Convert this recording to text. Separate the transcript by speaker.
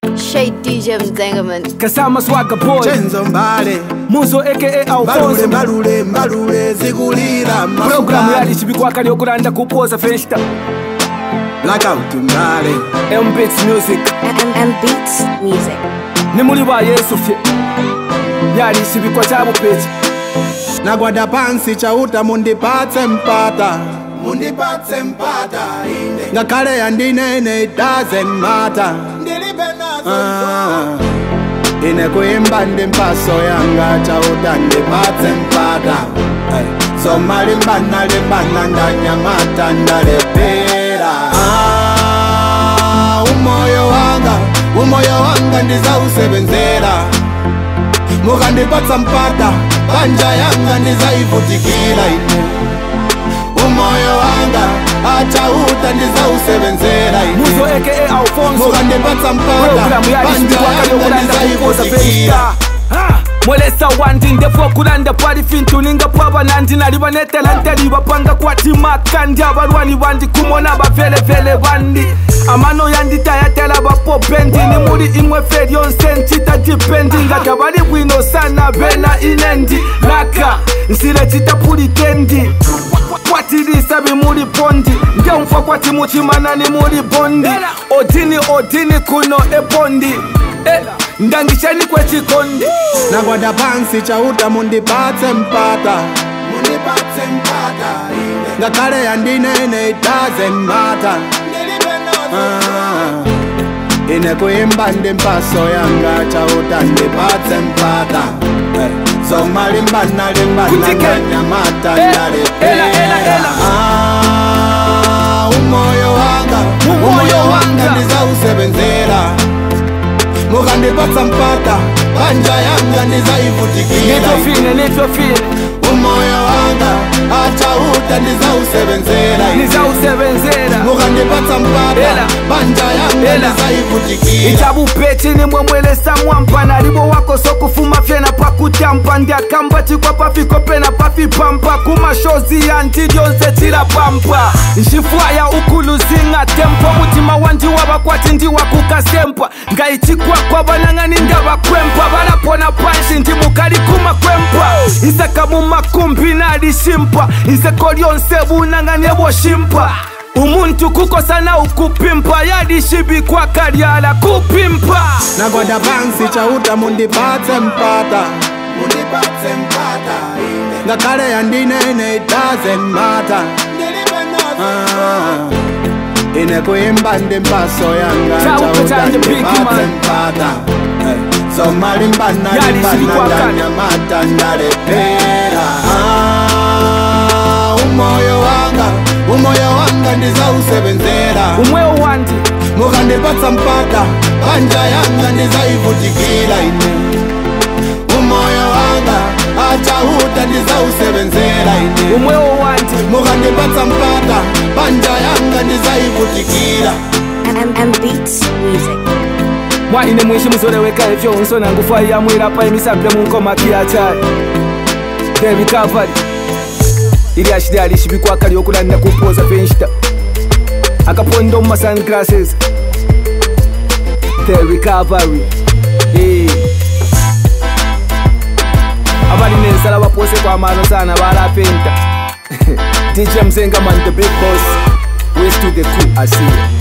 Speaker 1: Shade DJ Mzengaman
Speaker 2: Kasama Swagga Boy
Speaker 3: Chenzo Mbale
Speaker 2: Muzo aka Alfonso
Speaker 3: Mbalule zigulira mafuka
Speaker 2: Programu yali chibikwaka lyokulanda kupoza festa
Speaker 3: Blackout Mbale
Speaker 2: M-Beats Music
Speaker 1: M-Beats Music
Speaker 2: Nimuli ba Yesu fye Yali chibikwa chabu pechi
Speaker 3: Nagwada pansi chauta mundipatse mpata inde Ngakale yandinene it doesn't matter Ine kuimba ndi mpaso yanga chauta ndipatse mpata Soma limbana ndanyamata ndalepera Umoyo wanga ndizausebenzera Mukandipatsa mpata Banja yanga ndizaivutikira ine Umoyo wanga achauta ndizausebenzera ine
Speaker 2: Muzo aka Alfonso
Speaker 3: Mukandipatsa mpata
Speaker 2: Programu yali chibikwaka lyokulanda kupoza festa Mwelesa wandi ndefo kulanda pali fintu ninga pwaba nandi naliba netalantali bapanga kwati makandi abalwani bandi kumona bavele bandi amano yandi tayatela bapo bendi ni muri imwe feri yonse nchita jipendi ngata bali bwino sana bena inendi laka nsile chita puli kendi kwatilisa bimuli bondi nge mfa kwati muchimana ni muri bondi odini kuno ebondi ndangishani kwechikondi
Speaker 3: Nagwada pansi chauta mundipatse mpata Ngakale yandinene it doesn't matter Ine kuimba ndi mpaso yanga chauta ndipatse mpata Soma limbana ndanyamata ndalepera Umoyo wanga ndizausebenzera Mukandipatsa mpata Banja yanga ndizaivutikira
Speaker 2: Nitofine
Speaker 3: Umoyo wanga achauta ndizausebenzera Mukandipatsa mpata Banja yanga ndizaivutikira
Speaker 2: Ichabu pechi ni mwemwelesa mwampa Nalibo wako sokufuma fyena pakutampa Ndiakamba chikwa pafiko pena pafipampa Kuma shozi ya ntidyonse chila pampa Nshifwaya ukuluzinga tempo Mutima wanji wabakwati ndi wakukasempa Ngaichikwa kwa banangani ndabakwempa Balapona panshi ndi mukali kuma kwempa Isaka mumakumbi nalishimpa Iseko lyonse bunangani eboshimpa Umuntu kukosana ukupimpa Yadishibikwa kalyala kupimpa
Speaker 3: Nagwada pansi chauta mundipatse mpata Ngakale yandinene it doesn't matter Ine kuimba ndi mpaso yanga chauta ndipatse mpata Soma limbana ndanyamata ndalepera Umoyo wanga ndizausebenzera
Speaker 2: Umweo wandi
Speaker 3: Mukandipatsa mpata Banja yanga ndizaivutikira ine Umoyo wanga achauta ndizausebenzera ine
Speaker 2: Umweo wandi
Speaker 3: Mukandipatsa mpata Banja yanga ndizaivutikira
Speaker 1: M-Beats Music
Speaker 2: Mwa ine mwishi muzoleweka ifyo unsona ngufa ya mwila pa imisaple munkoma kiachai The Recovery Ili ashidi alishibikwa kali okulanda kupoza fenshita Akapondo mma sunglasses The Recovery Abali nensala bapose kwa mano sana bala penta DJ Mzengaman the big boss West to the cool I see